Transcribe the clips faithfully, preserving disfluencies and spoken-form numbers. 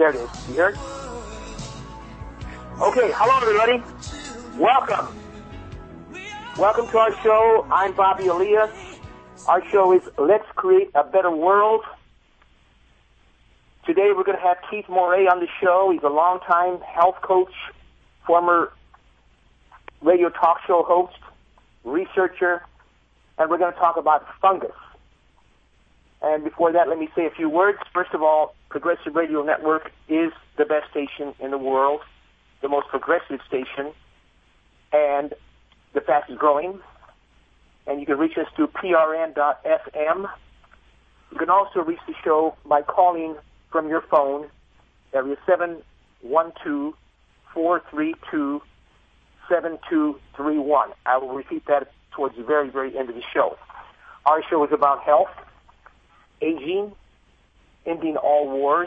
There it is. You heard? Okay, hello everybody. Welcome. Welcome to our show. I'm Bobby Elias. Our show is Let's Create a Better World. Today we're going to have Keith Moray on the show. He's a longtime health coach, former radio talk show host, researcher, and we're going to talk about fungus. And before that, let me say a few words. First of all, Progressive Radio Network is the best station in the world, the most progressive station, and the fastest growing. And you can reach us through P R N dot F M. You can also reach the show by calling from your phone, area seven one two, four three two, seven two three one. I will repeat that towards the very, very end of the show. Our show is about health, aging, ending all wars,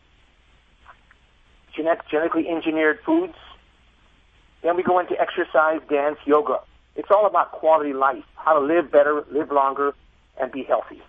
genet- genetically engineered foods. Then we go into exercise, dance, yoga. It's all about quality life, how to live better, live longer, and be healthy.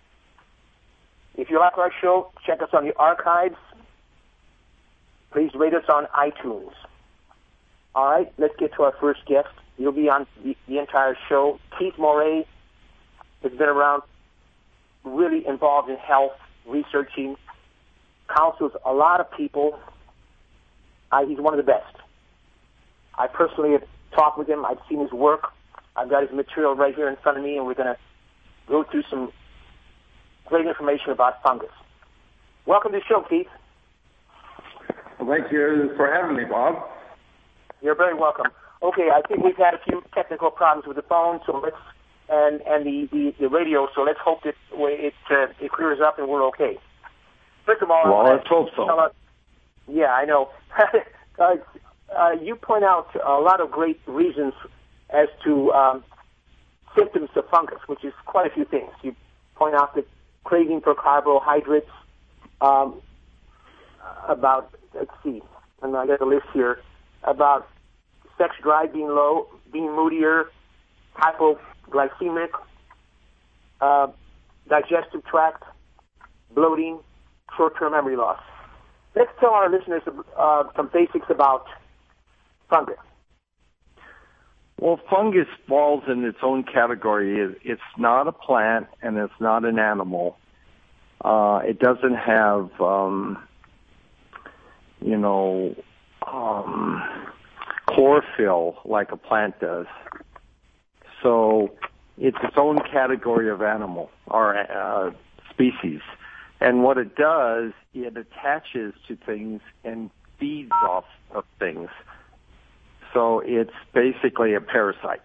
If you like our show, check us on the archives. Please rate us on iTunes. All right, let's get to our first guest. He'll be on the, the entire show. Keith Moray has been around, really involved in health, researching, counsels a lot of people. Uh, he's one of the best. I personally have talked with him. I've seen his work. I've got his material right here in front of me, and we're going to go through some great information about fungus. Welcome to the show, Keith. Well, thank you for having me, Bob. You're very welcome. Okay, I think we've had a few technical problems with the phone, so let's and and the, the, the radio. So let's hope that it uh, it clears up and we're okay. First of all, well, let's hope so. About, yeah, I know. uh, uh, you point out a lot of great reasons as to um, symptoms of fungus, which is quite a few things. You point out the craving for carbohydrates. Um, about let's see, and I got a list here about sex drive being low, being moodier, hypoglycemic, uh, digestive tract, bloating, short-term memory loss. Let's tell our listeners uh, some basics about fungus. Well, fungus falls in its own category. It's not a plant and it's not an animal. Uh, it doesn't have, um, you know, um, chlorophyll like a plant does. So it's its own category of animal or uh, species. And what it does, it attaches to things and feeds off of things. So it's basically a parasite.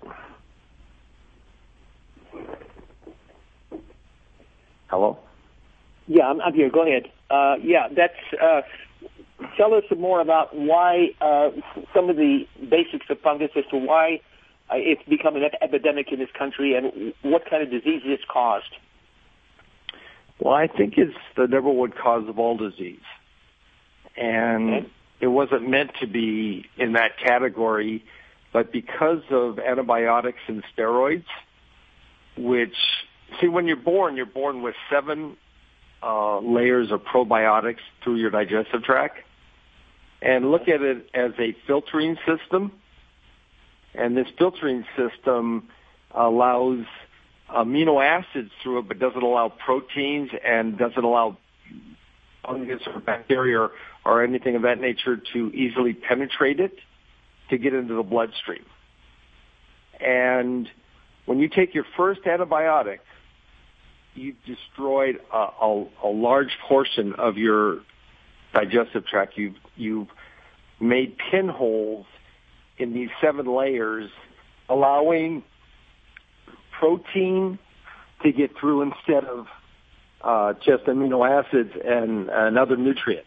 Hello? Yeah, I'm, I'm here. Go ahead. Uh, yeah, that's... Uh, tell us some more about why, uh, some of the basics of fungus as to why uh, it's become an epidemic in this country and what kind of diseases it's caused. Well, I think it's the number one cause of all disease. And okay. It wasn't meant to be in that category, but because of antibiotics and steroids, which, see, when you're born, you're born with seven uh, layers of probiotics through your digestive tract. And look at it as a filtering system. And this filtering system allows amino acids through it, but doesn't allow proteins and doesn't allow fungus or bacteria or, or anything of that nature to easily penetrate it to get into the bloodstream. And when you take your first antibiotic, you've destroyed a, a, a large portion of your digestive tract. You've, you've made pinholes in these seven layers, allowing protein to get through instead of uh, just amino acids and, and other nutrients.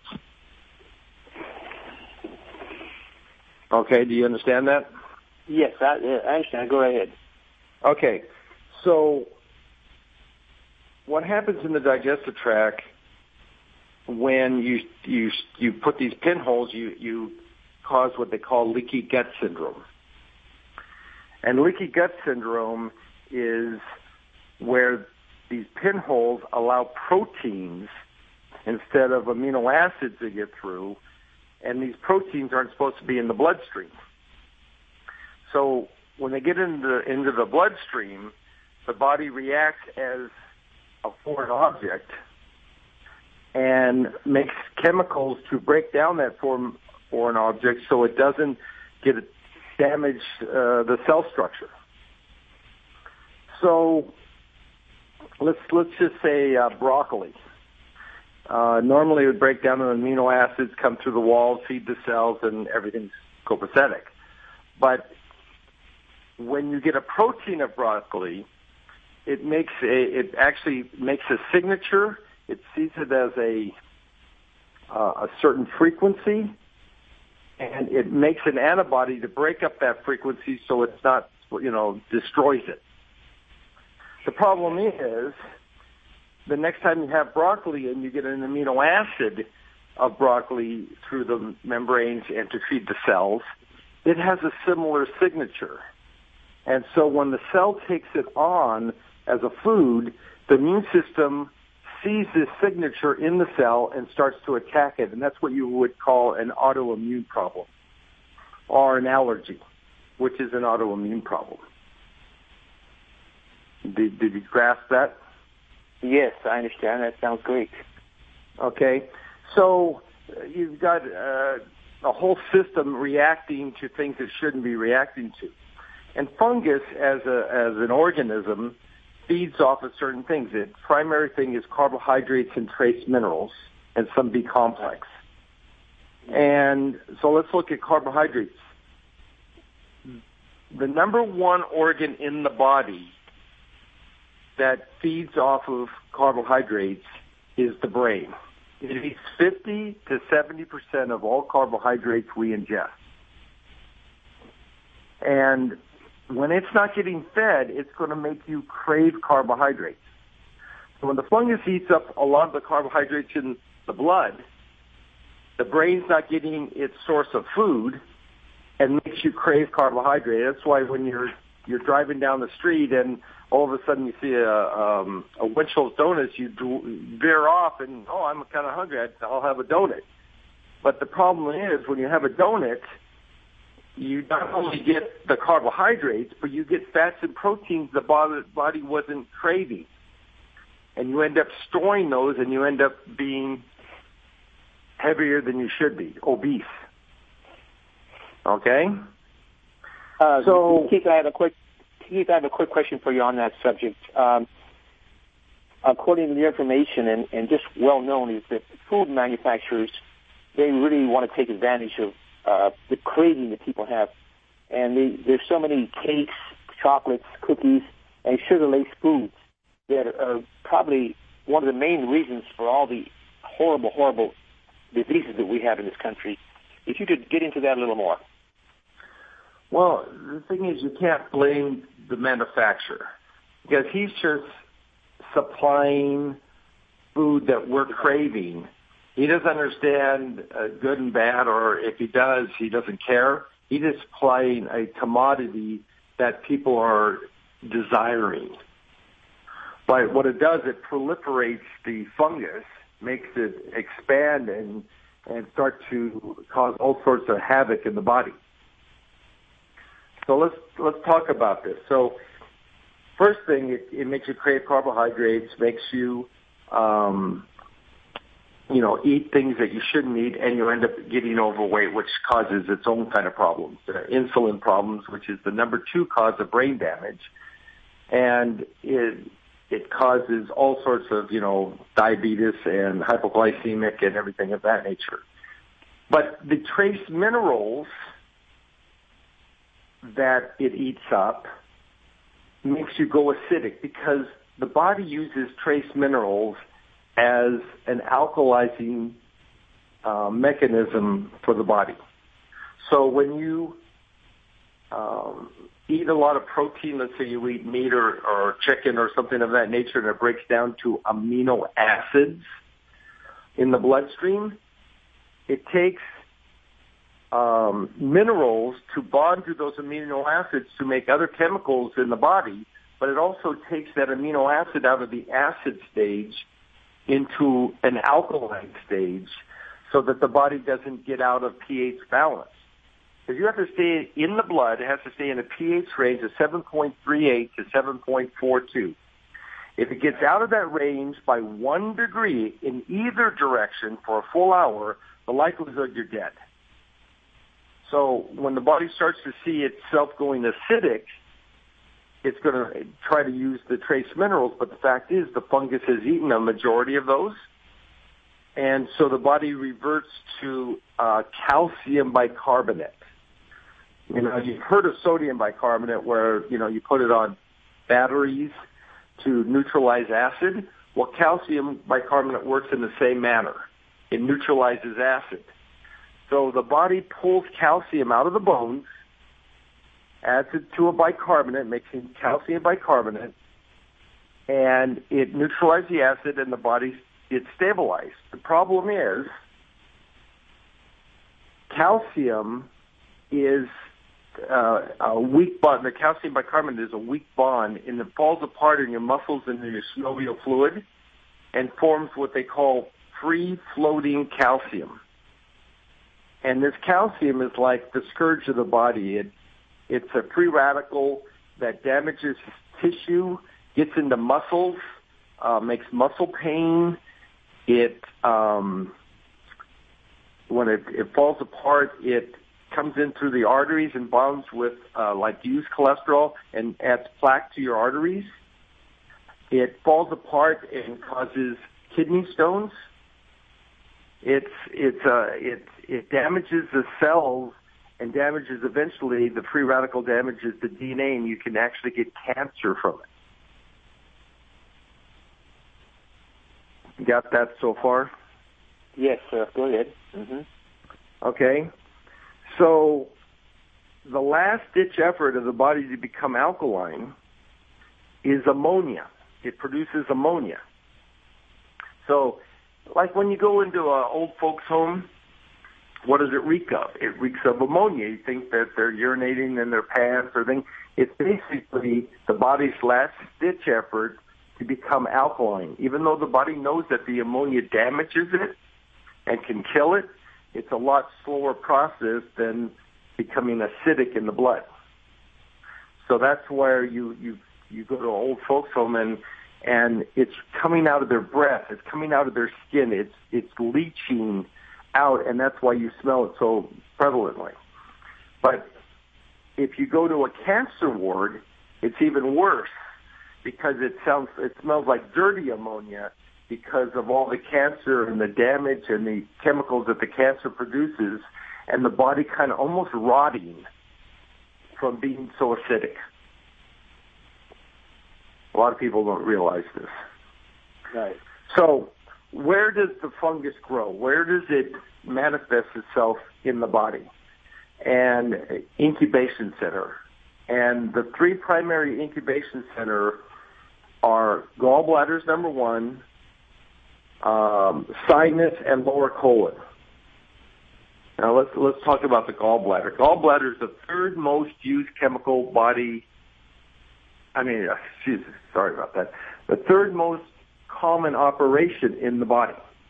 Okay, do you understand that? Yes, I, yeah, I understand. Go ahead. Okay, so what happens in the digestive tract when you you you put these pinholes? You you cause what they call leaky gut syndrome, and leaky gut syndrome is where these pinholes allow proteins instead of amino acids that get through, and these proteins aren't supposed to be in the bloodstream. So when they get into, into the bloodstream, the body reacts as a foreign object and makes chemicals to break down that foreign, foreign object so it doesn't get damage uh, the cell structure. So let's let's just say uh, broccoli. Uh, normally it would break down the amino acids, come through the walls, feed the cells, and everything's copacetic. But when you get a protein of broccoli, it makes a it actually makes a signature. It sees it as a uh, a certain frequency, and it makes an antibody to break up that frequency so it's not, you know, destroys it. The problem is, the next time you have broccoli and you get an amino acid of broccoli through the membranes and to feed the cells, it has a similar signature. And so when the cell takes it on as a food, the immune system sees this signature in the cell and starts to attack it. And that's what you would call an autoimmune problem or an allergy, which is an autoimmune problem. Did, did you grasp that? Yes, I understand. That sounds great. Okay. So uh, you've got uh, a whole system reacting to things it shouldn't be reacting to. And fungus, as a as an organism, feeds off of certain things. Its primary thing is carbohydrates and trace minerals and some B complex. And so let's look at carbohydrates. The number one organ in the body that feeds off of carbohydrates is the brain. It eats fifty to seventy percent of all carbohydrates we ingest. And when it's not getting fed, it's going to make you crave carbohydrates. So when the fungus eats up a lot of the carbohydrates in the blood, the brain's not getting its source of food and makes you crave carbohydrate. That's why when you're you're driving down the street and all of a sudden you see a um, a Winchell's Donuts, you veer off and, oh, I'm kind of hungry, I'll have a donut. But the problem is when you have a donut, you not only get the carbohydrates, but you get fats and proteins the body wasn't craving. And you end up storing those, and you end up being heavier than you should be, obese. Okay? Uh, so, Keith, I have a quick, Keith, I have a quick question for you on that subject. Um, according to the information, and, and just well known, is that food manufacturers, they really want to take advantage of Uh, the craving that people have. And they, there's so many cakes, chocolates, cookies, and sugar-laced foods that are probably one of the main reasons for all the horrible, horrible diseases that we have in this country. If you could get into that a little more. Well, the thing is, you can't blame the manufacturer because he's just supplying food that we're craving. He doesn't understand uh, good and bad, or if he does, he doesn't care. He's just supplying a commodity that people are desiring. But what it does, it proliferates the fungus, makes it expand and and start to cause all sorts of havoc in the body. So let's let's talk about this. So first thing, it, it makes you crave carbohydrates, makes you um, you know, eat things that you shouldn't eat, and you end up getting overweight, which causes its own kind of problems. Uh, insulin problems, which is the number two cause of brain damage, and it it causes all sorts of, you know, diabetes and hypoglycemic and everything of that nature. But the trace minerals that it eats up makes you go acidic because the body uses trace minerals as an alkalizing uh, mechanism for the body. So when you um, eat a lot of protein, let's say you eat meat or, or chicken or something of that nature, and it breaks down to amino acids in the bloodstream, it takes um, minerals to bond to those amino acids to make other chemicals in the body, but it also takes that amino acid out of the acid stage into an alkaline stage so that the body doesn't get out of pH balance. Because you have to stay in the blood, it has to stay in a pH range of seven point three eight to seven point four two. If it gets out of that range by one degree in either direction for a full hour, the likelihood you're dead. So when the body starts to see itself going acidic, it's going to try to use the trace minerals, but the fact is the fungus has eaten a majority of those. And so the body reverts to uh, calcium bicarbonate. You know, you've heard of sodium bicarbonate where, you know, you put it on batteries to neutralize acid. Well, calcium bicarbonate works in the same manner. It neutralizes acid. So the body pulls calcium out of the bones, adds it to a bicarbonate, makes it calcium bicarbonate, and it neutralizes the acid and the body gets stabilized. The problem is calcium is uh, a weak bond. The calcium bicarbonate is a weak bond, and it falls apart in your muscles and in your synovial fluid and forms what they call free-floating calcium. And this calcium is like the scourge of the body. It, it's a free radical that damages tissue, gets into muscles, uh, makes muscle pain. It um, when it, it falls apart, it comes in through the arteries and bonds with uh, like used cholesterol and adds plaque to your arteries. It falls apart and causes kidney stones. It's it's uh it it damages the cells and damages eventually the free radical damages the D N A, and you can actually get cancer from it. You got that so far? Yes, sir. Go ahead. Mm-hmm. Okay. So the last-ditch effort of the body to become alkaline is ammonia. It produces ammonia. So like when you go into an old folks' home, what does it reek of? It reeks of ammonia. You think that they're urinating in their pants or thing. It's basically the body's last-ditch effort to become alkaline. Even though the body knows that the ammonia damages it and can kill it, it's a lot slower process than becoming acidic in the blood. So that's where you, you, you go to an old folks' home and and it's coming out of their breath, it's coming out of their skin, it's it's leaching out, and that's why you smell it so prevalently. But if you go to a cancer ward, it's even worse because it sounds it smells like dirty ammonia because of all the cancer and the damage and the chemicals that the cancer produces, and the body kind of almost rotting from being so acidic. A lot of people don't realize this. Right. So where does the fungus grow? Where does it manifest itself in the body? And incubation center. And the three primary incubation center are gallbladders, number one, um, sinus, and lower colon. Now let's let's talk about the gallbladder. Gallbladder is the third most used chemical body. I mean, Jesus, sorry about that. The third most common operation in the body.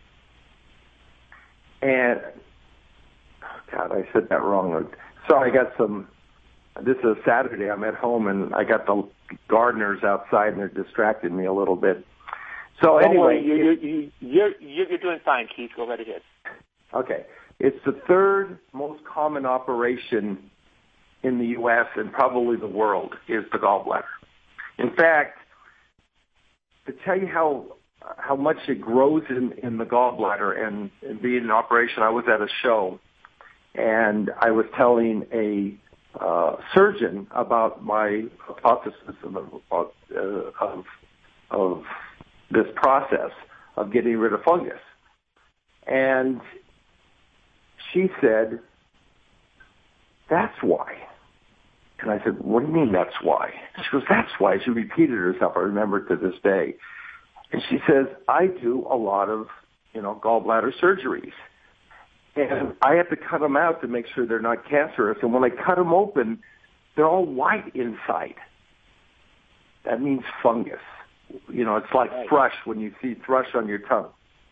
And, oh God, I said that wrong. Sorry, I got some, this is a Saturday, I'm at home, and I got the gardeners outside, and they're distracting me a little bit. So Don't anyway. worry, you, you, you, you're, you're doing fine, Keith. Go right ahead. Okay. It's the third most common operation in the U S and probably the world is the gallbladder. In fact, to tell you how how much it grows in, in the gallbladder and, and being in operation, I was at a show, and I was telling a uh, surgeon about my hypothesis of, uh, of, of this process of getting rid of fungus. And she said, that's why. And I said, what do you mean that's why? She goes, that's why. She repeated herself. I remember it to this day. And she says, I do a lot of, you know, gallbladder surgeries. And I have to cut them out to make sure they're not cancerous. And when I cut them open, they're all white inside. That means fungus. You know, it's like right. thrush when you see thrush on your tongue.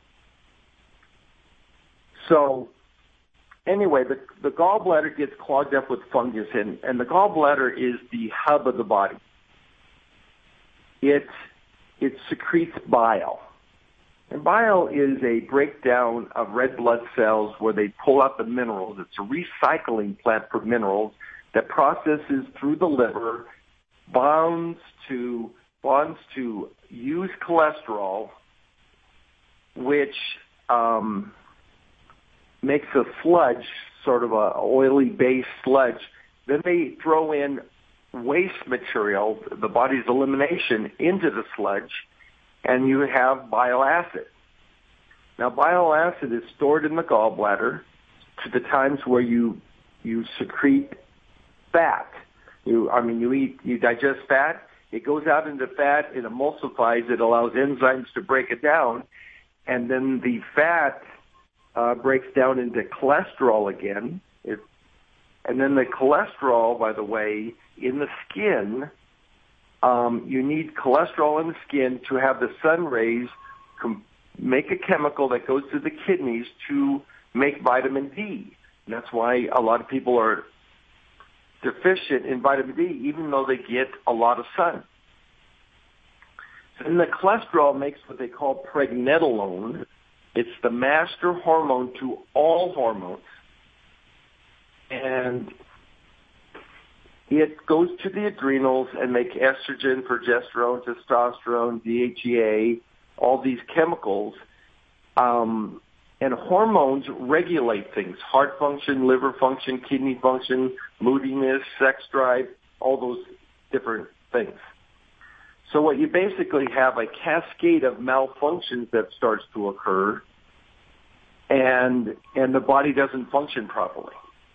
So anyway, the, the gallbladder gets clogged up with fungus, and, and the gallbladder is the hub of the body. It, it secretes bile. And bile is a breakdown of red blood cells where they pull out the minerals. It's a recycling plant for minerals that processes through the liver, bonds to bonds to use cholesterol, which um, makes a sludge, sort of a oily-based sludge. Then they throw in waste material, the body's elimination, into the sludge, and you have bile acid. Now, bile acid is stored in the gallbladder to the times where you you secrete fat. You, I mean, you eat, you digest fat. It goes out into fat. It emulsifies. It allows enzymes to break it down, and then the fat uh, breaks down into cholesterol again. It, and then the cholesterol, by the way, in the skin. Um, you need cholesterol in the skin to have the sun rays com- make a chemical that goes to the kidneys to make vitamin D. And that's why a lot of people are deficient in vitamin D, even though they get a lot of sun. And the cholesterol makes what they call pregnenolone. It's the master hormone to all hormones. And it goes to the adrenals and make estrogen, progesterone, testosterone, D H E A, all these chemicals. Um, and hormones regulate things, heart function, liver function, kidney function, moodiness, sex drive, all those different things. So what you basically have a cascade of malfunctions that starts to occur, and and the body doesn't function properly.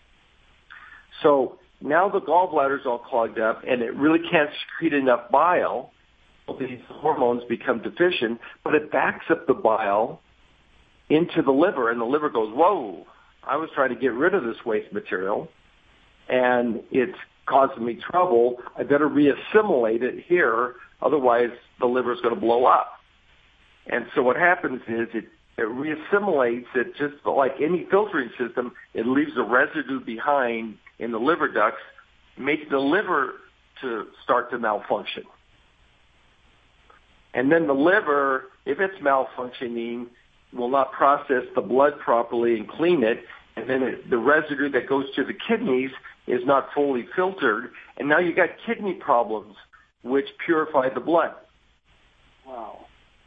So now the gallbladder's all clogged up, and it really can't secrete enough bile. These hormones become deficient, but it backs up the bile into the liver, and the liver goes, whoa, I was trying to get rid of this waste material, and it's causing me trouble. I better reassimilate it here, otherwise the liver's going to blow up. And so what happens is it, it reassimilates it just like any filtering system. It leaves a residue behind in the liver ducts, makes the liver to start to malfunction. And then the liver, if it's malfunctioning, will not process the blood properly and clean it, and then it, the residue that goes to the kidneys is not fully filtered, and now you got kidney problems, which purify the blood. Wow.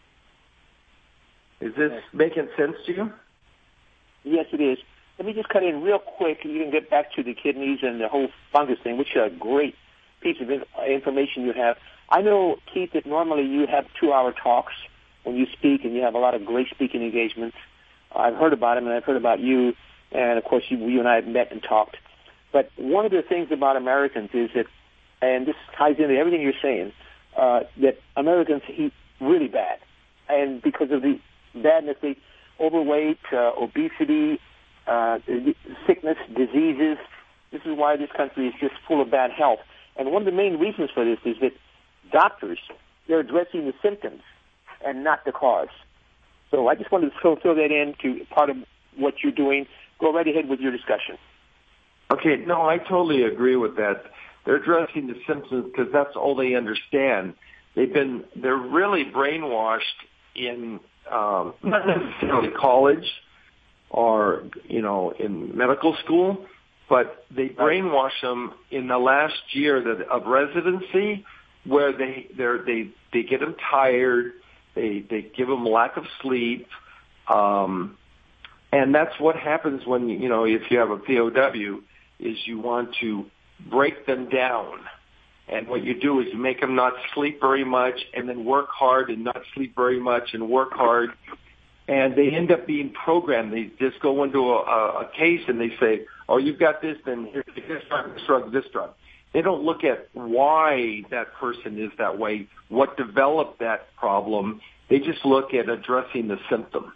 Is this yes. making sense to you? Yes, it is. Let me just cut in real quick. You can get back to the kidneys and the whole fungus thing, which is a great piece of information you have. I know, Keith, that normally you have two-hour talks when you speak, and you have a lot of great speaking engagements. I've heard about them, and I've heard about you, and, of course, you, you and I have met and talked. But one of the things about Americans is that, and this ties into everything you're saying, uh, that Americans eat really bad. And because of the badness, they overweight, uh, obesity, uh, sickness, diseases. This is why this country is just full of bad health. And one of the main reasons for this is that doctors, they're addressing the symptoms and not the cause. So I just wanted to throw, throw that in to part of what you're doing. Go right ahead with your discussion. Okay, no, I totally agree with that. They're addressing the symptoms because that's all they understand. They've been, they're really brainwashed in um, not necessarily college or, you know, in medical school, but they brainwash them in the last year that, of residency, where they they're, they they get them tired, they they give them lack of sleep, um, and that's what happens when you know if you have a P O W, is you want to break them down, and what you do is you make them not sleep very much, and then work hard and not sleep very much and work hard. And they end up being programmed. They just go into a, a case and they say, oh, you've got this, then here's this drug, this drug, this drug. They don't look at why that person is that way, what developed that problem. They just look at addressing the symptom.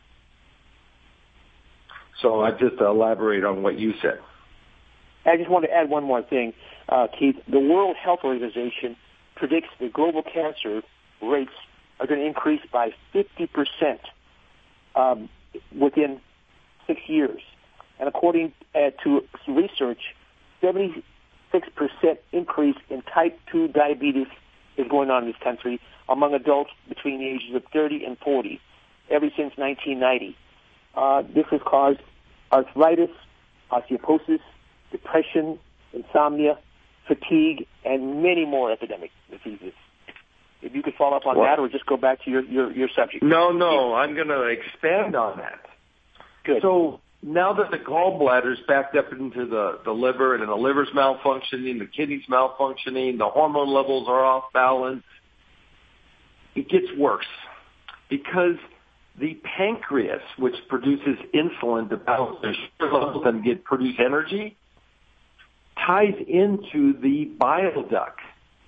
So I just elaborate on what you said. I just want to add one more thing, uh, Keith. The World Health Organization predicts that global cancer rates are going to increase by fifty percent um, within six years. And according uh, to research, seventy-six percent increase in type two diabetes is going on in this country among adults between the ages of thirty and forty, ever since nineteen ninety. Uh, this has caused arthritis, osteoporosis, depression, insomnia, fatigue, and many more epidemic diseases. If you could follow up on well, that or just go back to your, your, your subject. No, no, I'm going to expand on that. Good. So now that the gallbladder's backed up into the, the liver and the liver's malfunctioning, the kidney's malfunctioning, the hormone levels are off balance, it gets worse because the pancreas, which produces insulin to balance their sugar levels and get produce energy, ties into the bile duct.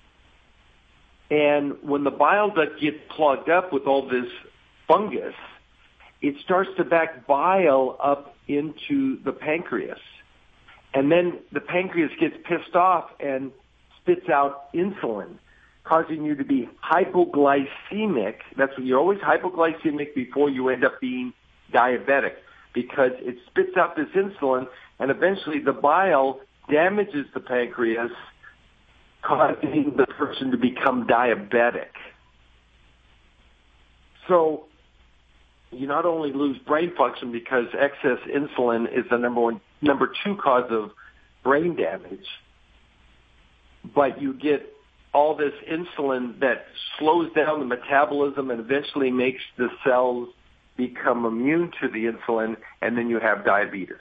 And when the bile duct gets clogged up with all this fungus, it starts to back bile up into the pancreas. And then the pancreas gets pissed off and spits out insulin, causing you to be hypoglycemic. That's when you're always hypoglycemic before you end up being diabetic, because it spits out this insulin and eventually the bile damages the pancreas, causing the person to become diabetic. So you not only lose brain function because excess insulin is the number one, number two cause of brain damage, but you get all this insulin that slows down the metabolism and eventually makes the cells become immune to the insulin, and then you have diabetes.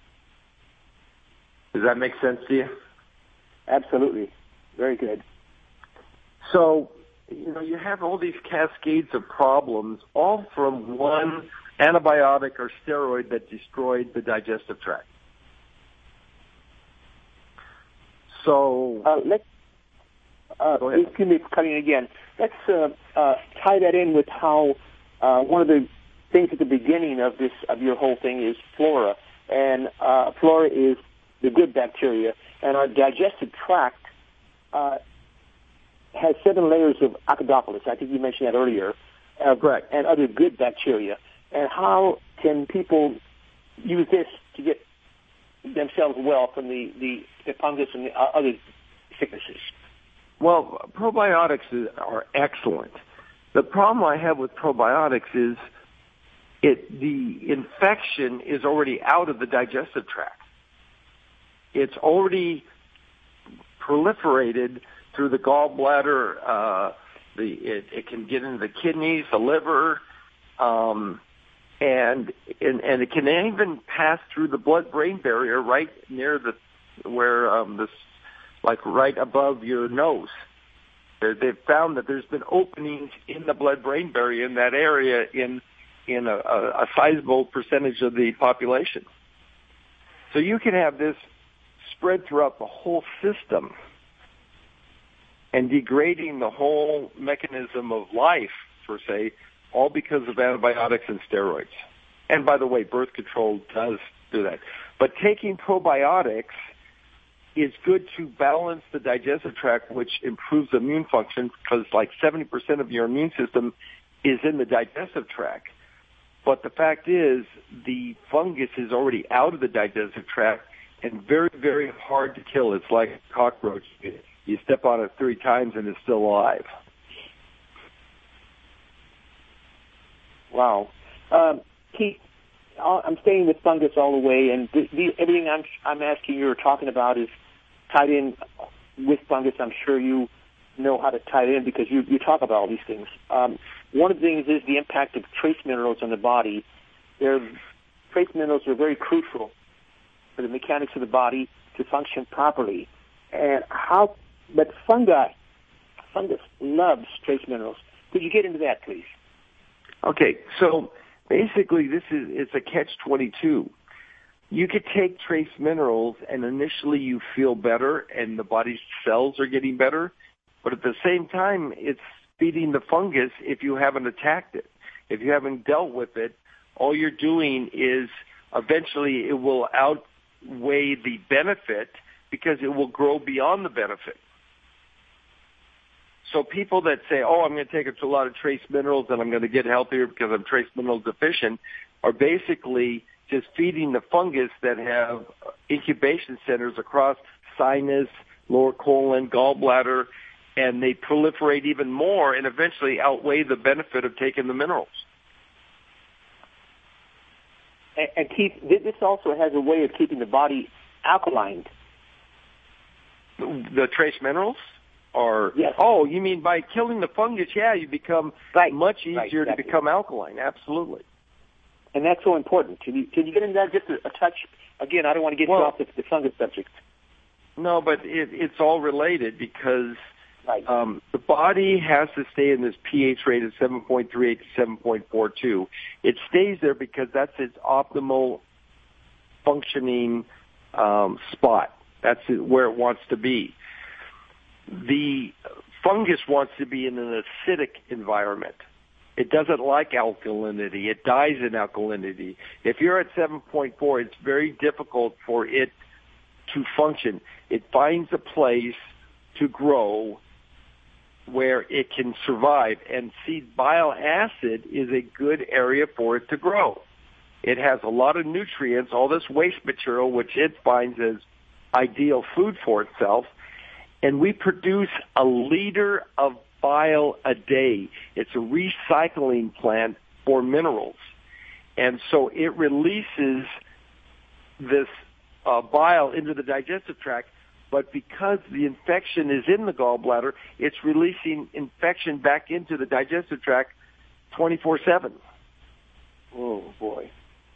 Does that make sense to you? Absolutely. Very good. So, you know, you have all these cascades of problems, all from one antibiotic or steroid that destroyed the digestive tract. So, uh, let's, uh, excuse me for cutting again. Let's uh, uh, tie that in with how uh, one of the things at the beginning of this of your whole thing is flora, and uh, flora is the good bacteria, and our digestive tract uh, has seven layers of acidophilus. I think you mentioned that earlier. Uh, Correct. And other good bacteria. And how can people use this to get themselves well from the, the, the fungus and the uh, other sicknesses? Well, probiotics is, are excellent. The problem I have with probiotics is it the infection is already out of the digestive tract. It's already proliferated through the gallbladder. Uh, the it, it can get into the kidneys, the liver, um, and, and and it can even pass through the blood-brain barrier right near the where um, this, like right above your nose. They're, they've found that there's been openings in the blood-brain barrier in that area in in a, a, a sizable percentage of the population. So you can have this spread throughout the whole system and degrading the whole mechanism of life, per se, all because of antibiotics and steroids. And by the way, birth control does do that. But taking probiotics is good to balance the digestive tract, which improves immune function, because like seventy percent of your immune system is in the digestive tract. But the fact is, the fungus is already out of the digestive tract and very, very hard to kill. It's like a cockroach. You step on it three times and it's still alive. Wow. Um, Keith, I'm staying with fungus all the way, and the, the, everything I'm, I'm asking you or talking about is tied in with fungus. I'm sure you know how to tie it in because you, you talk about all these things. Um, one of the things is the impact of trace minerals on the body. They're, trace minerals are very crucial for the mechanics of the body to function properly. And how, but fungi, fungus loves trace minerals. Could you get into that, please? Okay, so basically this is it's a catch twenty-two. You could take trace minerals and initially you feel better and the body's cells are getting better, but at the same time it's feeding the fungus if you haven't attacked it. If you haven't dealt with it, all you're doing is eventually it will outweigh the benefit because it will grow beyond the benefit. so people that say, oh, I'm going to take a lot of trace minerals and I'm going to get healthier because I'm trace mineral deficient, are basically just feeding the fungus that have incubation centers across sinus, lower colon, gallbladder, and they proliferate even more and eventually outweigh the benefit of taking the minerals. And, and keep this also has a way of keeping the body alkaline. The trace minerals? Or, yes. Oh, you mean by killing the fungus, yeah, you become right. much easier right, exactly. to become alkaline, absolutely. And that's so important. Can you, can you get into that just a, a touch? Again, I don't want to get well, you off the, the fungus subject. No, but it, it's all related because right. um, the body has to stay in this pH rate of seven point three eight to seven point four two. It stays there because that's its optimal functioning um, spot. That's where it wants to be. The fungus wants to be in an acidic environment. It doesn't like alkalinity. It dies in alkalinity. If you're at seven point four, it's very difficult for it to function. It finds a place to grow where it can survive, and seed bile acid is a good area for it to grow. It has a lot of nutrients, all this waste material, which it finds as ideal food for itself, and we produce a liter of bile a day. It's a recycling plant for minerals. And so it releases this uh, bile into the digestive tract, but because the infection is in the gallbladder, it's releasing infection back into the digestive tract twenty-four seven. Oh, boy.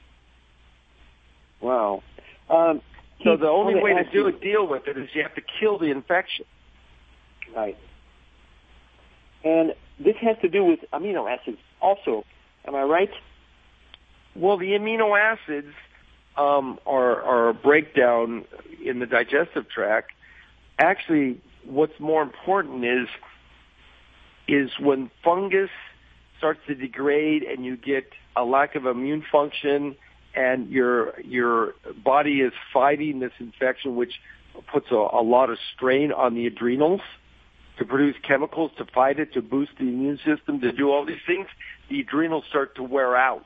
Wow. Um, so the only way to do you, it, deal with it is you have to kill the infection. Right. And this has to do with amino acids also. Am I right? Well, the amino acids um, are, are a breakdown in the digestive tract. Actually, what's more important is is when fungus starts to degrade and you get a lack of immune function and your your body is fighting this infection, which puts a, a lot of strain on the adrenals to produce chemicals to fight it, to boost the immune system, to do all these things, the adrenals start to wear out.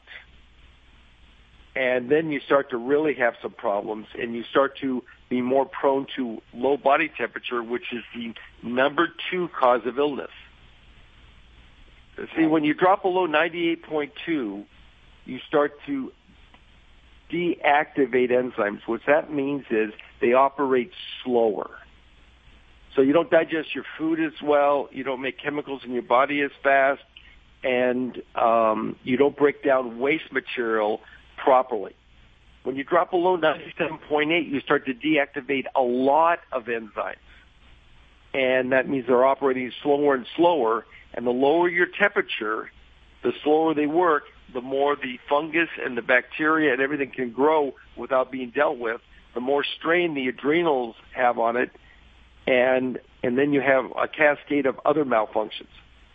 And then you start to really have some problems, and you start to be more prone to low body temperature, which is the number two cause of illness. See, when you drop below ninety-eight point two, you start to deactivate enzymes. What that means is they operate slower. So you don't digest your food as well, you don't make chemicals in your body as fast, and um, you don't break down waste material properly. When you drop below ninety-seven point eight, you start to deactivate a lot of enzymes. And that means they're operating slower and slower, and the lower your temperature, the slower they work, the more the fungus and the bacteria and everything can grow without being dealt with, the more strain the adrenals have on it, and and then you have a cascade of other malfunctions.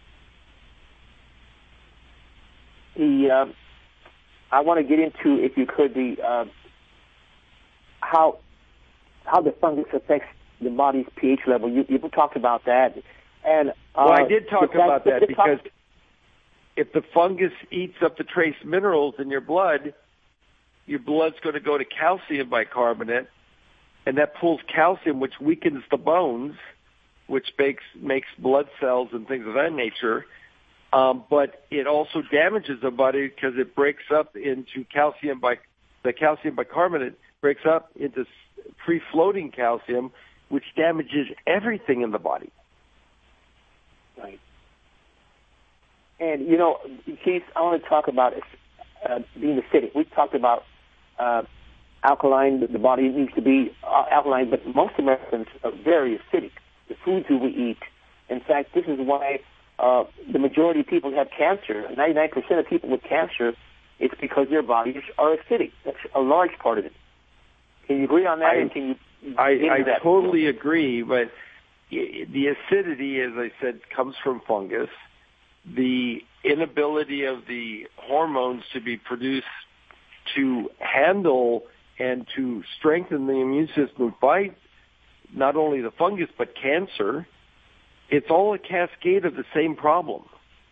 The uh, I want to get into, if you could, the uh, how how the fungus affects the body's pH level. You, you talked about that, and uh, well, I did talk the, about that the, the because talk- if the fungus eats up the trace minerals in your blood, your blood's going to go to calcium bicarbonate. And that pulls calcium, which weakens the bones, which makes makes blood cells and things of that nature. Um, but it also damages the body because it breaks up into calcium by the calcium bicarbonate breaks up into free-floating calcium, which damages everything in the body. Right. And you know, Keith, I want to talk about uh, being acidic. We've talked about. Uh, Alkaline, the body needs to be uh, alkaline, but most Americans are very acidic. The foods that we eat. In fact, this is why uh, the majority of people have cancer. ninety-nine percent of people with cancer, it's because their bodies are acidic. That's a large part of it. Can you agree on that? I, and can you I, I that? totally agree, but the acidity, as I said, comes from fungus. The inability of the hormones to be produced to handle and to strengthen the immune system, fight not only the fungus but cancer, it's all a cascade of the same problem.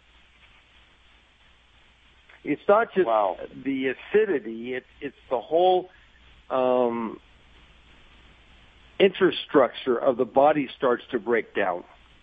It's not just wow. the acidity, it's, it's the whole um, infrastructure of the body starts to break down.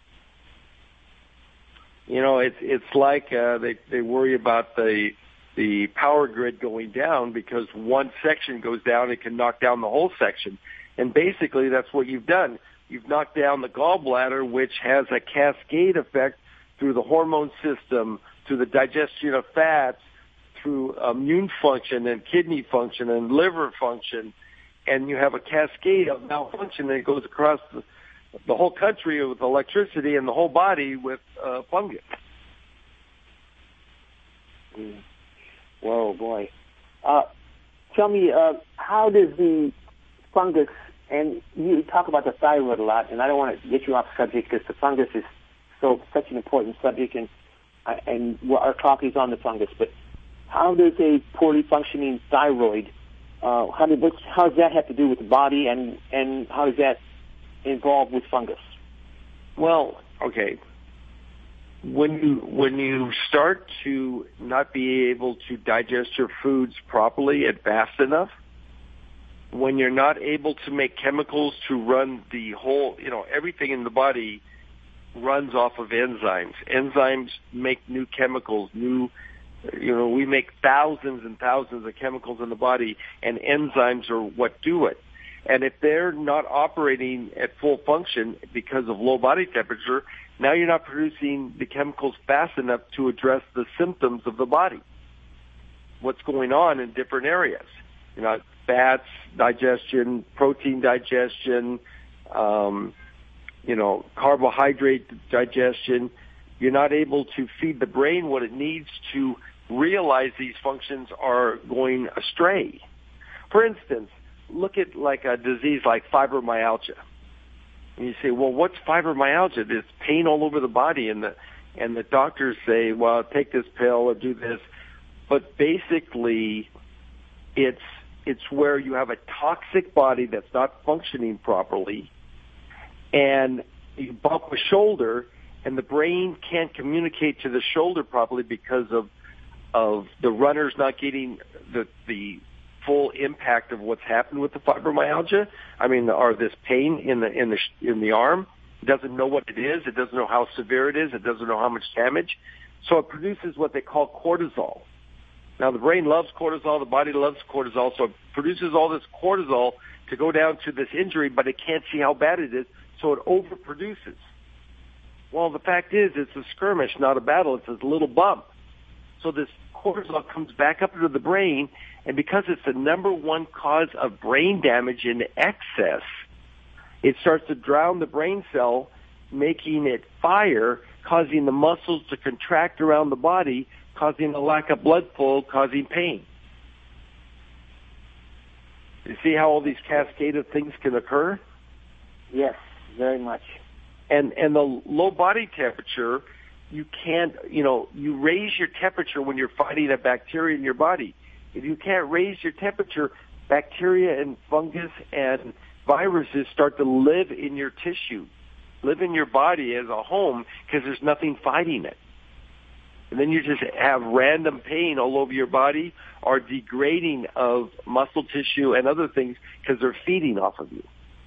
You know, it's it's like uh, they they worry about the the power grid going down because one section goes down, it can knock down the whole section. And basically, that's what you've done. You've knocked down the gallbladder, which has a cascade effect through the hormone system, through the digestion of fats, through immune function and kidney function and liver function, and you have a cascade of malfunction that goes across the the whole country with electricity and the whole body with uh, fungus. Mm. Whoa, boy. Uh, tell me, uh, how does the fungus, and you talk about the thyroid a lot, and I don't want to get you off subject because the fungus is so such an important subject, and uh, and our talk is on the fungus, but how does a poorly functioning thyroid, uh, how, did, how does that have to do with the body, and, and how does that involved with fungus? Well, okay. When you when you start to not be able to digest your foods properly and fast enough, when you're not able to make chemicals to run the whole, you know, everything in the body runs off of enzymes. Enzymes make new chemicals, new, you know, we make thousands and thousands of chemicals in the body, and enzymes are what do it. And if they're not operating at full function because of low body temperature, now you're not producing the chemicals fast enough to address the symptoms of the body. What's going on in different areas? You know, fats, digestion, protein digestion, um, you know, carbohydrate digestion. You're not able to feed the brain what it needs to realize these functions are going astray. For instance, look at like a disease like fibromyalgia. And you say, well, what's fibromyalgia? There's pain all over the body, and the and the doctors say, well, take this pill or do this. But basically, it's it's where you have a toxic body that's not functioning properly, and you bump a shoulder, and the brain can't communicate to the shoulder properly because of of the runners not getting the the full impact of what's happened with the fibromyalgia. I mean, or this pain in the in the in the arm. It doesn't know what it is. It doesn't know how severe it is. It doesn't know how much damage. So it produces what they call cortisol. Now, the brain loves cortisol. The body loves cortisol. So it produces all this cortisol to go down to this injury, but it can't see how bad it is, so it overproduces. Well, the fact is, it's a skirmish, not a battle. It's a little bump. So this cortisol comes back up into the brain, and because it's the number one cause of brain damage in excess, it starts to drown the brain cell, making it fire, causing the muscles to contract around the body, causing a lack of blood flow, causing pain. You see how all these cascade of things can occur? Yes, very much. And and the low body temperature, you can't, you know, you raise your temperature when you're fighting a bacteria in your body. If you can't raise your temperature, bacteria and fungus and viruses start to live in your tissue, live in your body as a home because there's nothing fighting it. And then you just have random pain all over your body or degrading of muscle tissue and other things because they're feeding off of you.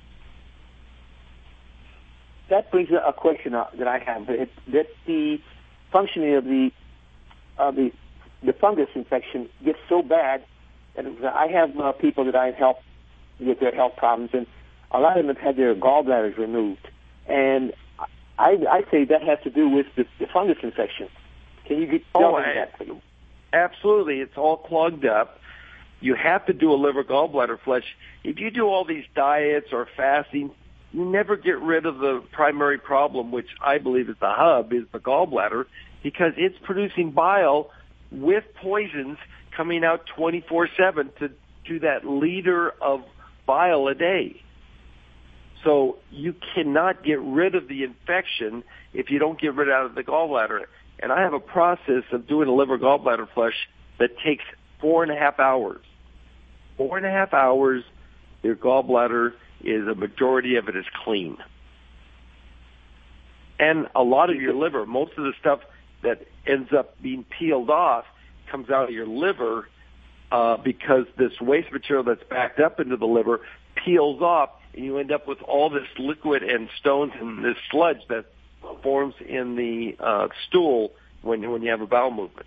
That brings a question that I have. That, that the functioning of the of the the fungus infection gets so bad that I have uh, people that I've helped with their health problems, and a lot of them have had their gallbladders removed. And I, I say that has to do with the, the fungus infection. Can you get oh, into that, please? Absolutely. It's all clogged up. You have to do a liver gallbladder flush. If you do all these diets or fasting, you never get rid of the primary problem, which I believe is the hub, is the gallbladder, because it's producing bile with poisons coming out twenty-four seven to do that liter of bile a day. So you cannot get rid of the infection if you don't get rid of the gallbladder. And I have a process of doing a liver gallbladder flush that takes four and a half hours. Four and a half hours, your gallbladder is, a majority of it is clean. And a lot of your liver, most of the stuff that ends up being peeled off comes out of your liver uh, because this waste material that's backed up into the liver peels off, and you end up with all this liquid and stones and this sludge that forms in the uh, stool when when you have a bowel movement.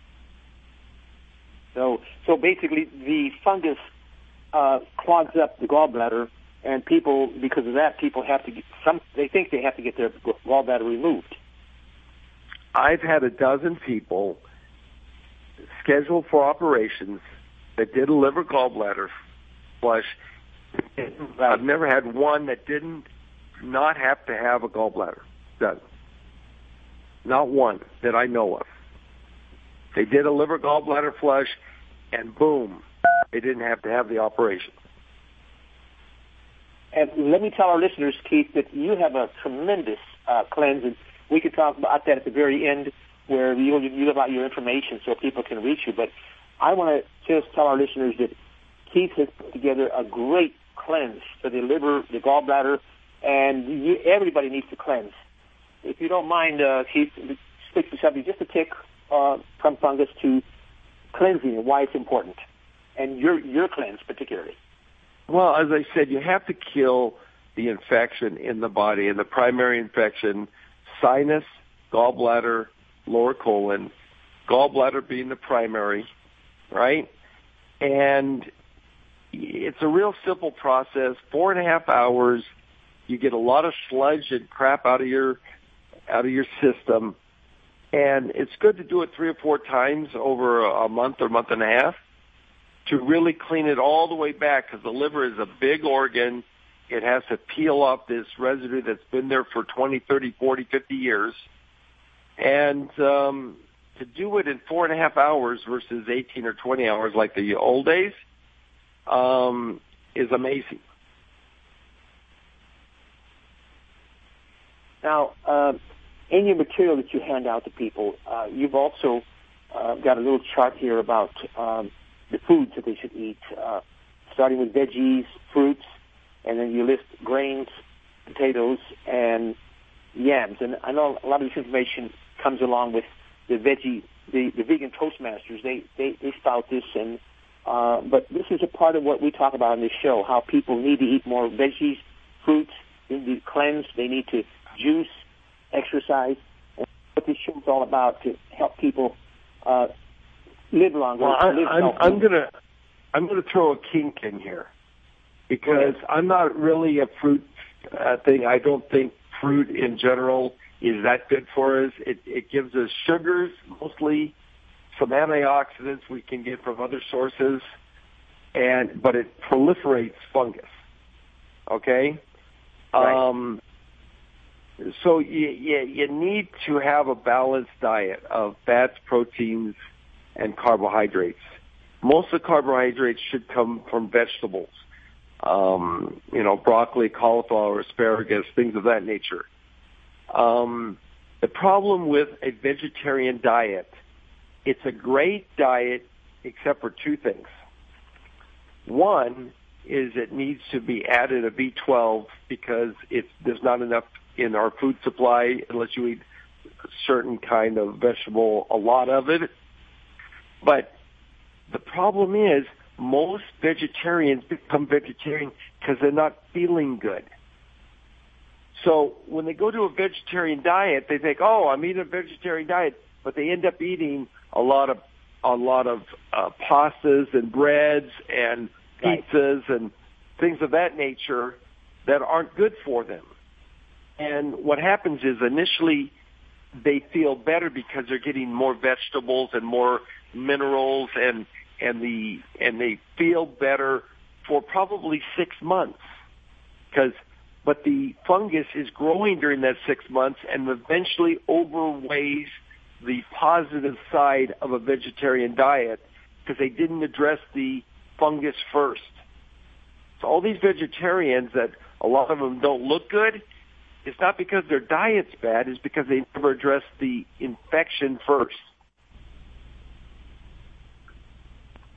So, so basically, the fungus uh, clogs up the gallbladder, and people, because of that, people have to get some. They think they have to get their gallbladder removed. I've had a dozen people scheduled for operations that did a liver gallbladder flush. I've never had one that didn't not have to have a gallbladder done. Not one that I know of. They did a liver gallbladder flush, and boom, they didn't have to have the operation. And let me tell our listeners, Keith, that you have a tremendous uh, cleanse, and we could talk about that at the very end, where you you give out your information so people can reach you. But I want to just tell our listeners that Keith has put together a great cleanse for the liver, the gallbladder, and you, everybody needs to cleanse. If you don't mind, uh, Keith, stick to something just a tick uh, from fungus to cleansing and why it's important, and your your cleanse particularly. Well, as I said, you have to kill the infection in the body, and the primary infection, sinus, gallbladder, lower colon, gallbladder being the primary, right? And it's a real simple process. Four and a half hours, you get a lot of sludge and crap out of your out of your system, and it's good to do it three or four times over a month or month and a half to really clean it all the way back, because the liver is a big organ. It has to peel off this residue that's been there for twenty, thirty, forty, fifty years. And um, to do it in four and a half hours versus eighteen or twenty hours like the old days um, is amazing. Now, uh, in your material that you hand out to people, uh, you've also uh, got a little chart here about um, the foods that they should eat, uh, starting with veggies, fruits, and then you list grains, potatoes, and yams. And I know a lot of this information comes along with the veggie, the, the vegan Toastmasters. They, they, they spout this, and uh, but this is a part of what we talk about on this show, how people need to eat more veggies, fruits, they need to cleanse, they need to juice, exercise, and what this show is all about to help people uh, live longer. Well, I, live I'm, I'm gonna I'm gonna throw a kink in here because I'm not really a fruit uh, thing. I don't think fruit in general is that good for us. It, it gives us sugars, mostly some antioxidants we can get from other sources, and but it proliferates fungus. Okay, right. um, so you, you you need to have a balanced diet of fats, proteins, and carbohydrates. Most of the carbohydrates should come from vegetables. Um, you know, broccoli, cauliflower, asparagus, things of that nature. Um, the problem with a vegetarian diet, it's a great diet except for two things. One is it needs to be added a B twelve because it's, there's not enough in our food supply unless you eat a certain kind of vegetable, a lot of it. But the problem is most vegetarians become vegetarian because they're not feeling good. So when they go to a vegetarian diet, they think, "Oh, I'm eating a vegetarian diet," but they end up eating a lot of a lot of uh, pastas and breads and pizzas right. and things of that nature that aren't good for them. And what happens is initially they feel better because they're getting more vegetables and more minerals and and the and they feel better for probably six months because but the fungus is growing during that six months and eventually overweighs the positive side of a vegetarian diet because they didn't address the fungus first. So all these vegetarians that a lot of them don't look good, it's not because their diet's bad, it's because they never addressed the infection first.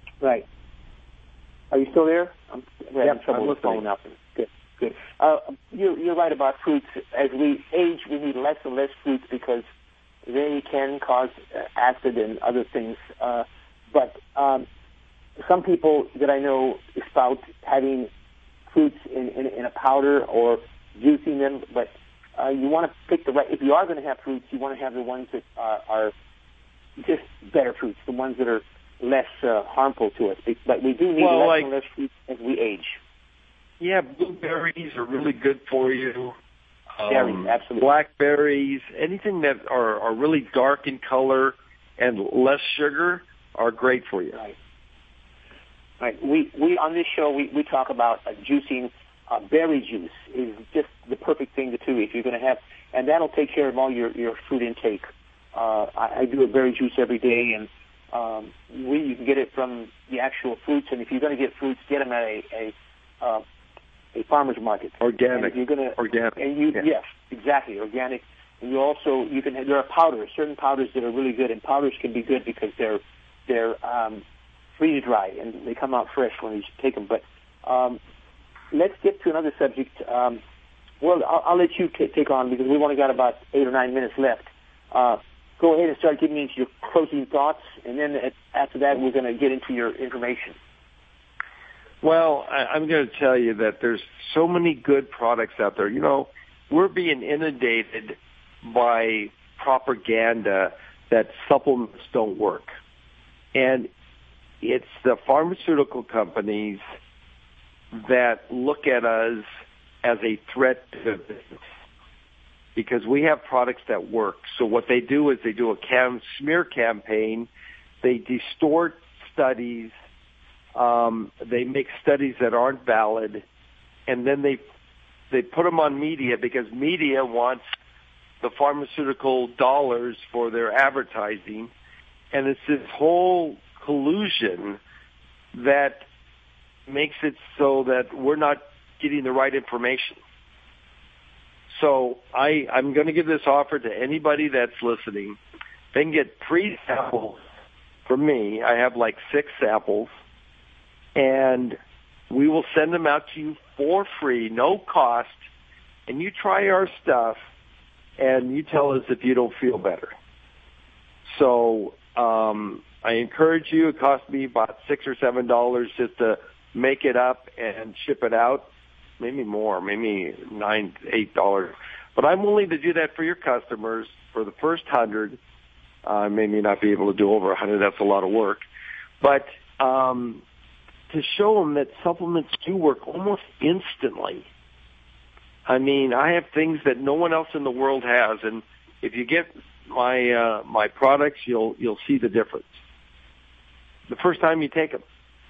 Right. Are you still there? I'm having yep, trouble I'm with listening. phone up. Good, good. Uh, you're, you're right about fruits. As we age, we need less and less fruits because they can cause acid and other things. Uh, but um, some people that I know spout having fruits in, in, in a powder or juicing them, but uh, you want to pick the right, if you are going to have fruits, you want to have the ones that uh, are just better fruits, the ones that are less uh, harmful to us. But we do need well, less like, and less fruits as we age. Yeah, blueberries are really good for you. Berries, Um, absolutely. Blackberries, anything that are, are really dark in color and less sugar are great for you. Right. Right. We, we on this show, we, we talk about uh, juicing. Uh, berry juice is just the perfect thing to do if you're going to have, and that'll take care of all your, your fruit intake. Uh, I, I do a berry juice every day, and um, we you can get it from the actual fruits. And if you're going to get fruits, get them at a a, uh, a farmer's market. Organic. And if you're going to organic. And you yeah. yes, exactly organic. And you also you can there are powders, certain powders that are really good, and powders can be good because they're they're um, freeze dried and they come out fresh when you take them. But um, let's get to another subject. Um, well, I'll, I'll let you t- take on because we've only got about eight or nine minutes left. Uh, go ahead and start getting into your closing thoughts, and then at, after that, we're going to get into your information. Well, I, I'm going to tell you that there's so many good products out there. You know, we're being inundated by propaganda that supplements don't work. And it's the pharmaceutical companies that look at us as a threat to the business because we have products that work. So what they do is they do a cam- smear campaign. They distort studies. Um, they make studies that aren't valid, and then they they put them on media because media wants the pharmaceutical dollars for their advertising, and it's this whole collusion that makes it so that we're not getting the right information. So I, I'm going to give this offer to anybody that's listening. They can get free samples from me. I have like six samples, and we will send them out to you for free, no cost, and you try our stuff, and you tell us if you don't feel better. So um, I encourage you. It costs me about six or seven dollars just to make it up and ship it out. Maybe more, maybe nine, eight dollars. But I'm willing to do that for your customers for the first hundred. I uh, may not be able to do over a hundred. That's a lot of work. But um, to show them that supplements do work almost instantly. I mean, I have things that no one else in the world has, and if you get my uh, my products, you'll you'll see the difference the first time you take them.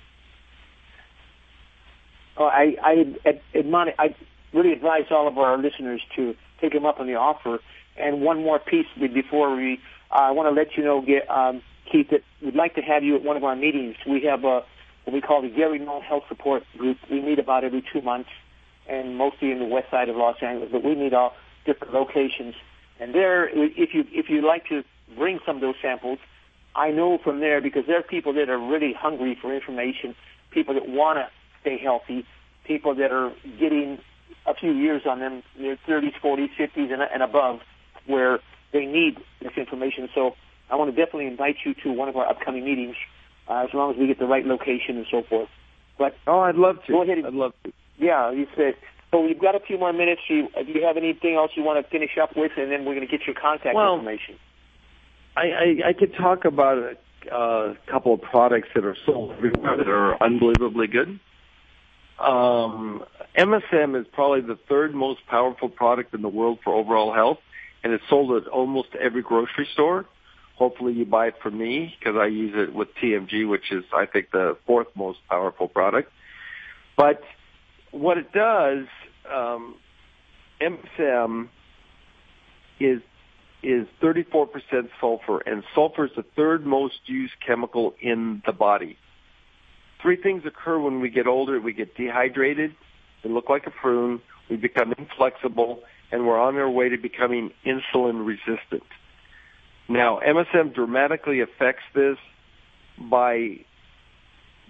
Oh, I, I, admonish, I really advise all of our listeners to take them up on the offer. And one more piece before we, uh, I want to let you know, get, um, Keith, that we'd like to have you at one of our meetings. We have a, what we call the Gary Null Health Support Group. We meet about every two months, and mostly in the west side of Los Angeles, but we meet all different locations. And there, if you if you like to bring some of those samples, I know from there, because there are people that are really hungry for information, people that want to stay healthy, people that are getting a few years on them, their thirties, forties, fifties, and, and above, where they need this information. So I want to definitely invite you to one of our upcoming meetings, uh, as long as we get the right location and so forth. But oh, I'd love to. Go ahead. And, I'd love to. Yeah, you said. So we've got a few more minutes. Do you, do you have anything else you want to finish up with, and then we're going to get your contact well, information? I, I, I could talk about a uh, couple of products that are sold everywhere that are unbelievably good. Um, M S M is probably the third most powerful product in the world for overall health, and it's sold at almost every grocery store. Hopefully you buy it from me because I use it with T M G, which is, I think, the fourth most powerful product. But what it does, um, M S M is is thirty-four percent sulfur, and sulfur is the third most used chemical in the body. Three things occur when we get older. We get dehydrated, we look like a prune, we become inflexible, and we're on our way to becoming insulin resistant. Now, M S M dramatically affects this by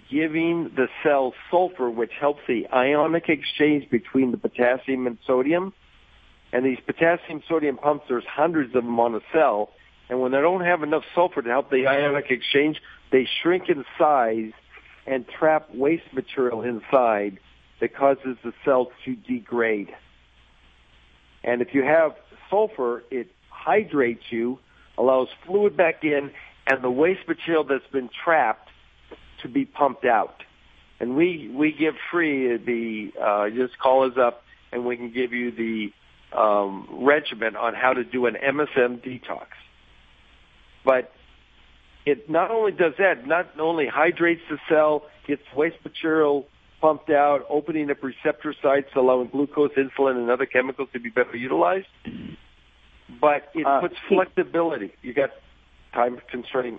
giving the cell sulfur, which helps the ionic exchange between the potassium and sodium. And these potassium-sodium pumps, there's hundreds of them on a cell. And when they don't have enough sulfur to help the ionic exchange, they shrink in size and trap waste material inside that causes the cell to degrade. And if you have sulfur, it hydrates you, allows fluid back in, and the waste material that's been trapped to be pumped out. And we, we give free the, uh, just call us up and we can give you the um, regimen on how to do an M S M detox. But it not only does that, not only hydrates the cell, gets waste material pumped out, opening up receptor sites, allowing glucose, insulin, and other chemicals to be better utilized, but it uh, puts flexibility. You got time constraint.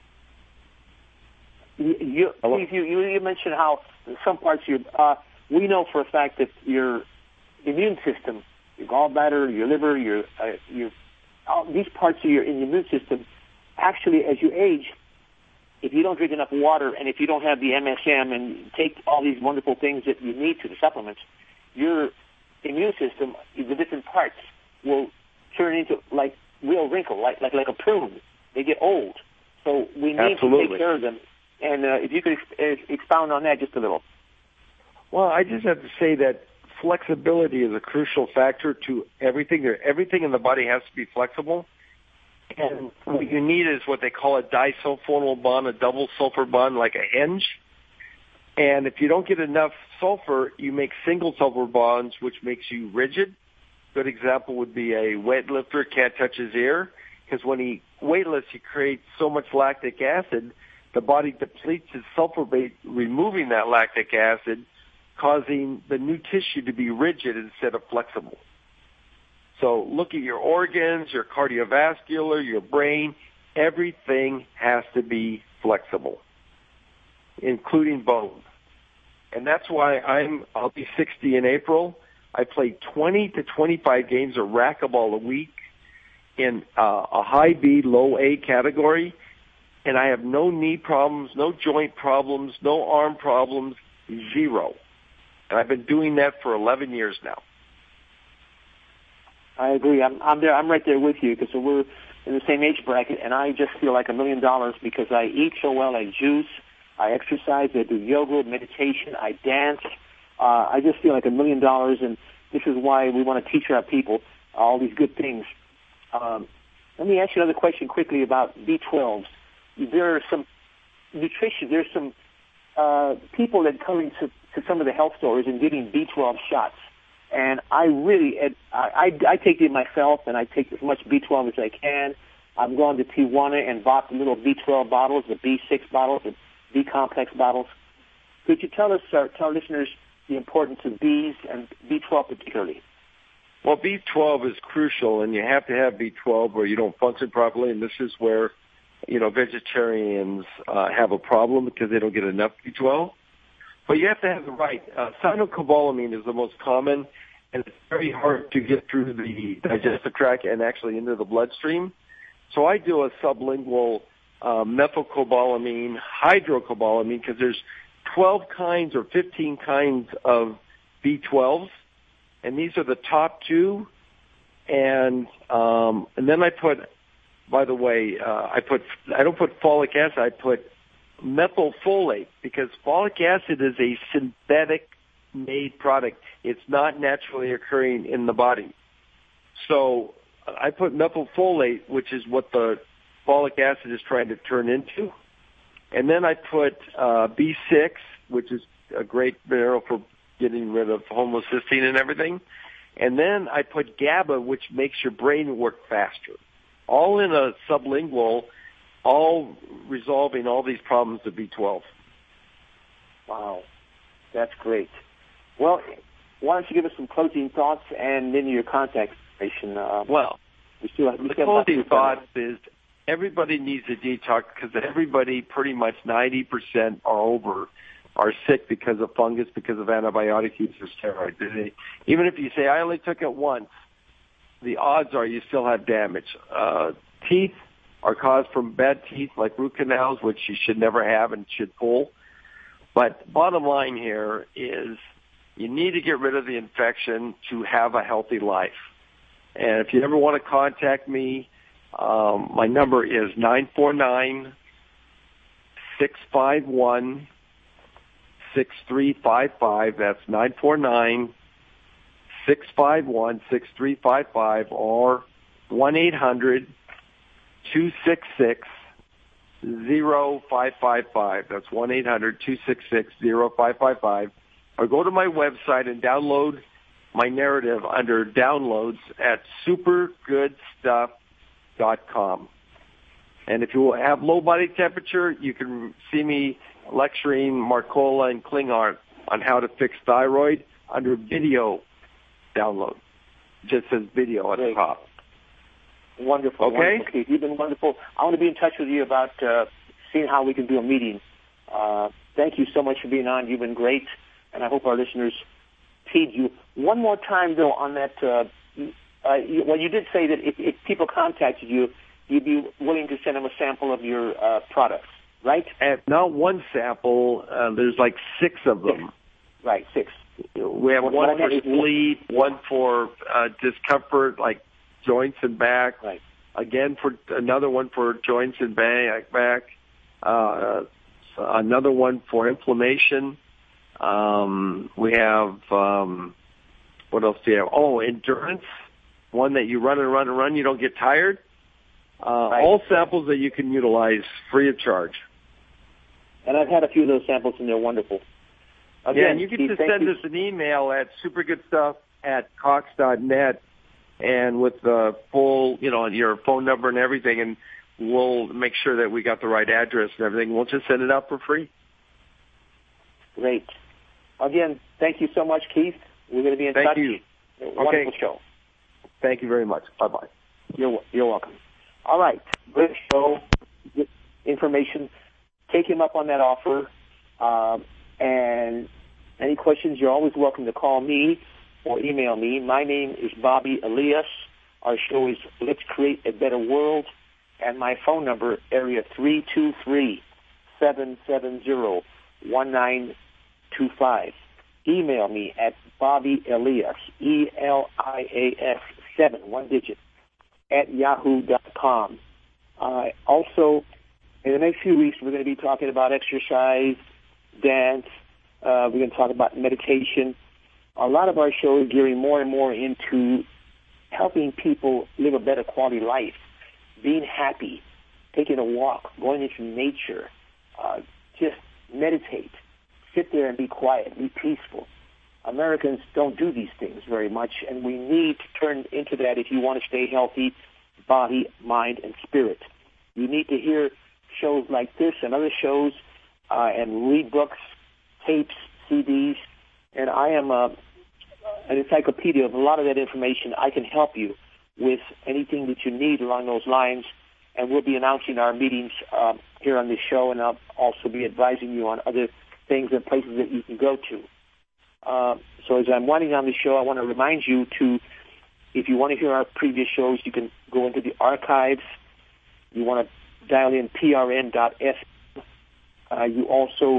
You, you, you, you mentioned how some parts of your, uh, we know for a fact that your immune system, your gallbladder, your liver, your, uh, your, all these parts of your immune system, actually, as you age, if you don't drink enough water and if you don't have the M S M and take all these wonderful things that you need to the supplements, your immune system, the different parts, will turn into like real wrinkle, like like like a prune. They get old. So we need Absolutely. to take care of them. And uh, if you could ex- expound on that just a little. Well, I just have to say that flexibility is a crucial factor to everything. There, everything in the body has to be flexible. And what you need is what they call a disulfonal bond, a double sulfur bond, like a hinge. And if you don't get enough sulfur, you make single sulfur bonds, which makes you rigid. Good example would be a weightlifter can't touch his ear, because when he weightlifts, he creates so much lactic acid, the body depletes his sulfur base, removing that lactic acid, causing the new tissue to be rigid instead of flexible. So look at your organs, your cardiovascular, your brain. Everything has to be flexible, including bone. And that's why I'm, I'll be sixty in April. I play twenty to twenty-five games of racquetball a week in uh, a high B, low A category. And I have no knee problems, no joint problems, no arm problems, zero. And I've been doing that for eleven years now. I agree. I'm, I'm there. I'm right there with you because we're in the same age bracket, and I just feel like a million dollars because I eat so well. I juice, I exercise, I do yoga, meditation, I dance. Uh, I just feel like a million dollars, and this is why we want to teach our people all these good things. Um, let me ask you another question quickly about B twelves. There are some nutrition. There's some uh, people that come into to some of the health stores and getting B twelve shots. And I really, I, I, I take it myself, and I take as much B twelve as I can. I've gone to Tijuana and bought the little B twelve bottles, the B six bottles, the B complex bottles. Could you tell us, uh, tell our listeners, the importance of B's and B twelve particularly? Well, B twelve is crucial, and you have to have B twelve or you don't function properly, and this is where, you know, vegetarians uh, have a problem because they don't get enough B twelve. But you have to have the right. Uh, cyanocobalamin is the most common, and it's very hard to get through the digestive tract and actually into the bloodstream. So I do a sublingual uh, methylcobalamin, hydrocobalamin, because there's twelve kinds or fifteen kinds of B twelves, and these are the top two. And um, and then I put, by the way, uh, I put I don't put folic acid. I put methylfolate, because folic acid is a synthetic made product. It's not naturally occurring in the body. So I put methylfolate, which is what the folic acid is trying to turn into. And then I put uh, B six, which is a great mineral for getting rid of homocysteine and everything. And then I put GABA, which makes your brain work faster. All in a sublingual, all resolving all these problems of B twelve. Wow, that's great. Well, why don't you give us some closing thoughts and then your contact information? Uh, well, we still have, we the still closing thoughts is everybody needs a detox, because everybody, pretty much ninety percent are over, are sick because of fungus, because of antibiotic use or steroids. Even if you say, I only took it once, the odds are you still have damage. Uh, teeth are caused from bad teeth, like root canals, which you should never have and should pull. But bottom line here is you need to get rid of the infection to have a healthy life. And if you ever want to contact me, um, my number is nine four nine, six five one, six three five five. That's nine four nine, six five one, six three five five, or one eight hundred, two six six, zero five five five. That's one eight hundred, two six six, zero five five five. Or go to my website and download my narrative under downloads at super good stuff dot com. And if you have low body temperature, you can see me lecturing Marcola and Klinghardt on how to fix thyroid under video download. It just says video at Great. the top. Wonderful. Okay. Wonderful, Keith. You've been wonderful. I want to be in touch with you about uh, seeing how we can do a meeting. Uh, thank you so much for being on. You've been great, and I hope our listeners feed you. One more time, though, on that, uh, uh, you, well, you did say that if, if people contacted you, you'd be willing to send them a sample of your uh, products, right? And not one sample. Uh, there's like six of them. Six. Right, six. We have What- one what for is- sleep, one for uh, discomfort, like joints and back. Right. Again, for another one for joints and back. back. Uh, another one for inflammation. Um, we have, um, what else do you have? Oh, endurance. One that you run and run and run, you don't get tired. Uh, Right. All samples that you can utilize free of charge. And I've had a few of those samples, and they're wonderful. Again, Yeah, and you can Keith, just thank send you. us an email at supergoodstuff at cox dot net, and with the full, you know, your phone number and everything, and we'll make sure that we got the right address and everything. We'll just send it out for free. Great. Again, thank you so much, Keith. We're going to be in Thank touch. you. Wonderful Okay. show. Thank you very much. Bye-bye. You're, you're welcome. All right. Great show. Good information. Take him up on that offer. Um, and any questions, you're always welcome to call me or email me. My name is Bobby Elias. Our show is Let's Create a Better World. And my phone number, area three two three, seven seven zero, one nine two five. Email me at Bobby Elias, E L I A S seven, one digit, at yahoo dot com. Uh, also, in the next few weeks, we're going to be talking about exercise, dance. Uh, we're going to talk about meditation. A lot of our show is gearing more and more into helping people live a better quality life, being happy, taking a walk, going into nature, uh, just meditate, sit there and be quiet, be peaceful. Americans don't do these things very much, and we need to turn into that if you want to stay healthy, body, mind, and spirit. You need to hear shows like this and other shows uh, and read books, tapes, C Ds, and I am a, an encyclopedia of a lot of that information. I can help you with anything that you need along those lines, and we'll be announcing our meetings uh, here on this show, and I'll also be advising you on other things and places that you can go to. Uh, so as I'm winding down the show, I want to remind you to, if you want to hear our previous shows, you can go into the archives. You want to dial in P R N dot F M. Uh, you also,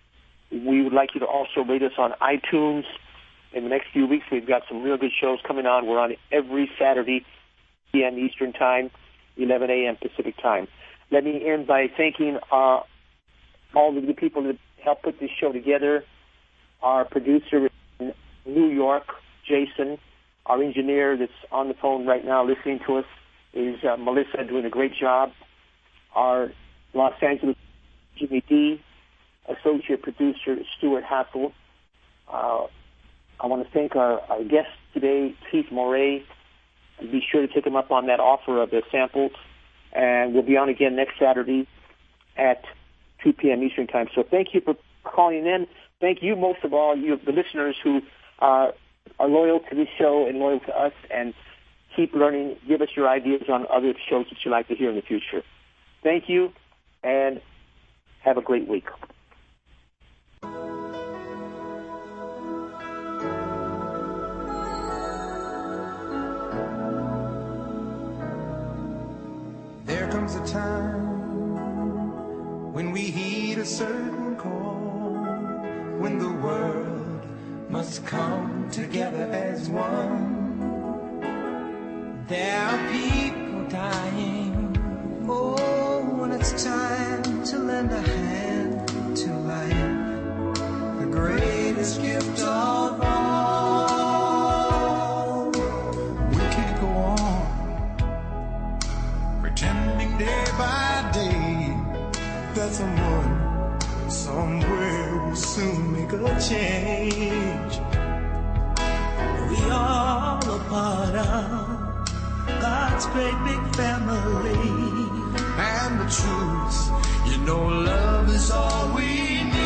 we would like you to also rate us on iTunes. In the next few weeks, we've got some real good shows coming on. We're on every Saturday, p m Eastern Time, eleven a.m. Pacific Time. Let me end by thanking uh, all of the people that helped put this show together. Our producer in New York, Jason. Our engineer that's on the phone right now listening to us is uh, Melissa, doing a great job. Our Los Angeles Jimmy D, associate producer Stuart Hassel. Uh, I want to thank our, our guest today, Keith Moray. And be sure to take him up on that offer of the samples. And we'll be on again next Saturday at two p.m. Eastern Time. So thank you for calling in. Thank you most of all, you the listeners who uh, are loyal to this show and loyal to us, and keep learning. Give us your ideas on other shows that you'd like to hear in the future. Thank you, and have a great week. There comes a time when we heed a certain call. when the world must come together as one. There are people dying, oh, when it's time to lend a hand to life, the greatest gift of all. We can't go on pretending day by day that someone somewhere will soon make a change. We all a part of God's great big family. And the truth, you know, love is all we need.